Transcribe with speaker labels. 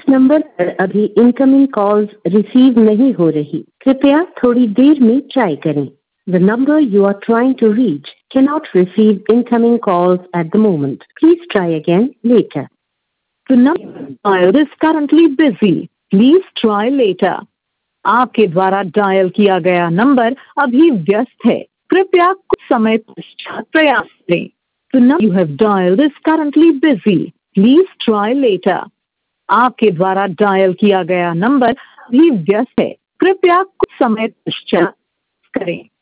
Speaker 1: Number पर अभी incoming calls receive नहीं हो रही, कृपया थोड़ी देर में ट्राई करें। The number you are trying to reach cannot receive incoming calls at the moment. Please try again later.
Speaker 2: The number dialed is currently busy. Please try later. आपके द्वारा dial किया गया नंबर अभी व्यस्त है, कृपया कुछ समय पश्चात प्रयास करें। The number you have dialed is currently busy. Please try later. आपके द्वारा डायल किया गया नंबर अभी व्यस्त है, कृपया कुछ समय पश्चात करें।